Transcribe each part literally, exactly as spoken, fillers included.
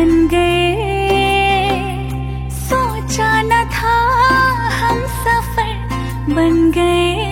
बन गए, सोचा न था हम सफर बन गए।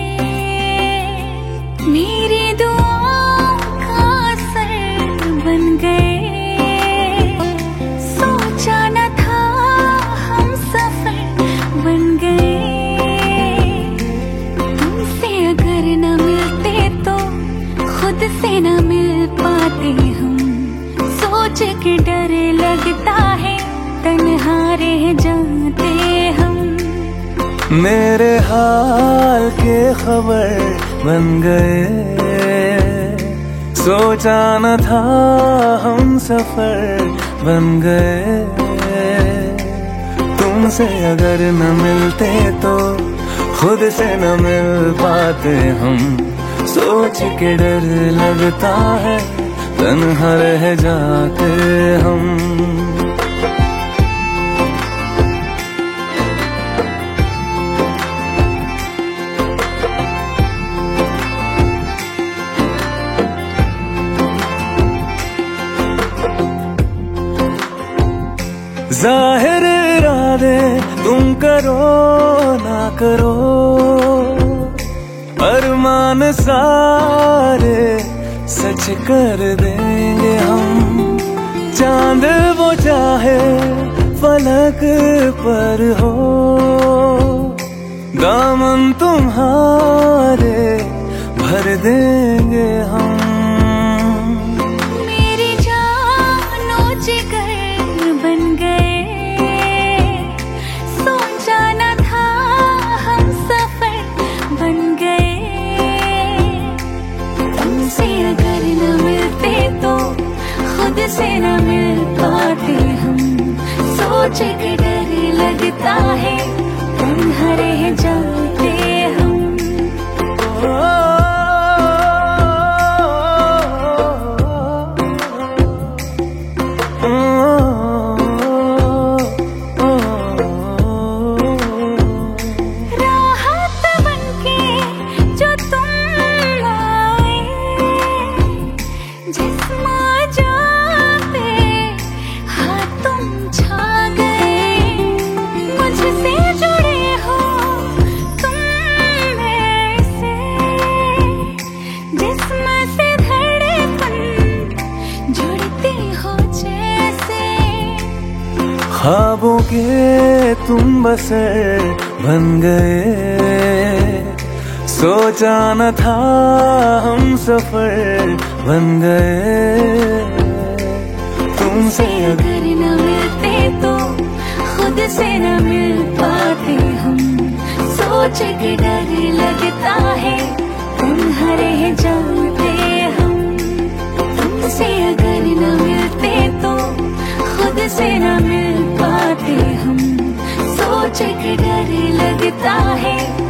मेरी दुआओं का असर बन गए, सोचा न था हम सफर बन गए। तुमसे अगर न मिलते तो खुद से न मिल पाते हम, सोच के डर लगता है तन्हा रह जाते हम। मेरे हाल के खबर बन गए, सोचा न था हम सफर बन गए। तुमसे अगर न मिलते तो खुद से न मिल पाते हम, सोच के डर लगता है तन्हा रह जाते हम। जाहिर इरादे तुम करो ना करो, अरमान सारे सच कर देंगे हम। चांद वो चाहे फलक पर हो, दामन तुम्हारे भर देंगे हम। मेरी जानो जिगर बन गए, सोचा न था हम सफर बन गए। तुमसे अगर न मिलते तो खुद से न मिल पाते हम, सोच के डर लगता है तन्हा रह जाते हम। राहत बनके जो तुम आए, जिस्म जाते हाँ तुम छा गए। मुझसे जुड़े हो तुम ऐसे, जिस्म से धड़कन जुड़ती हो जैसे। ख्वाबों के तुम बसर बन गए, सोचा न था हम सफर बन गए। तुमसे अगर न मिलते तो खुद से न मिल पाते हम, सोच के डर लगता है तन्हा रह जाते हम। तुमसे अगर न मिलते तो खुद से न मिल पाते हम, सोच के डर लगता है